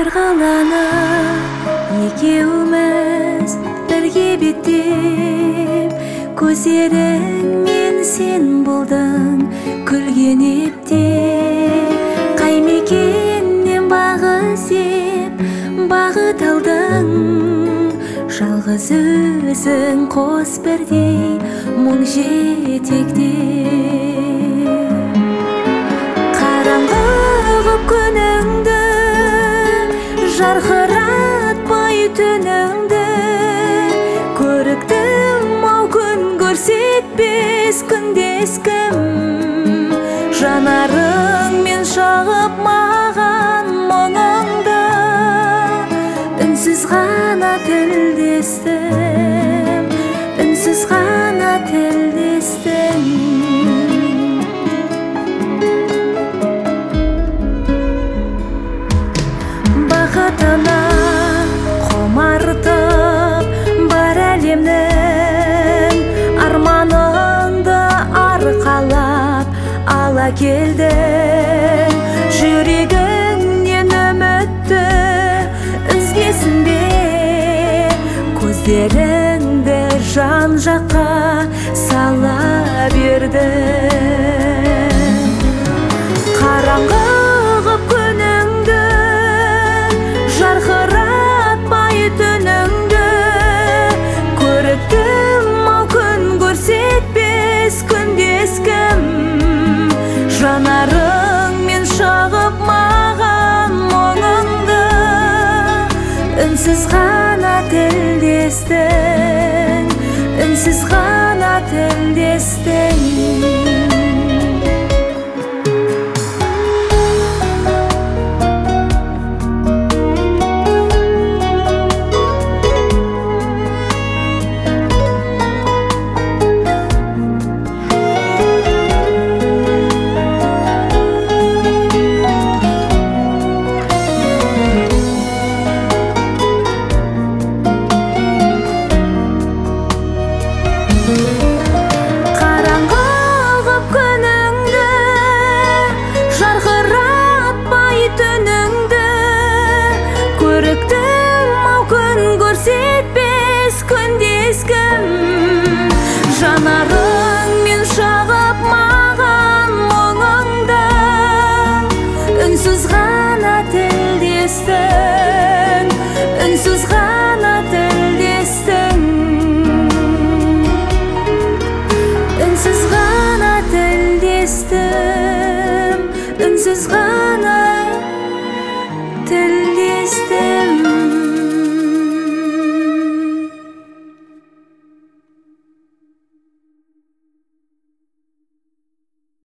Жарғаланып екеуміз бірге беттеп, көздерің мен сен болдың күлген ептеп. Қай мекеннен бағы іздеп бағыт алдың, жалғыз өзің қос бірдей мұң жетекте. Қараңғы ғып күніңді, жарқыратпай түніңді, көріктім-ау күн көрсетпес күндес кім. Жанарыңмен шағып маған мұңыңды, үнсіз ғана тілдестім, үнсіз ғана тілдестім. Бақытына құмартып бар әлемнің, арманыңды арқалап ала келдің. Жүрегіңнен үмітті үзгесін бе, көздеріңді жан жаққа сала бердің. Қараңғы ғып күніңді, жарқыратпай түніңді, көріктім-ау күн көрсетпес күндес кім. Жанарыңмен шағып маған мұңыңды, үнсіз ғана тілдестің, үнсіз ғана тілдестің. Қараңғы ғып күніңді, жарқыратпай түніңді, көріктім-ау күн көрсетпес күндес кім. Жанарың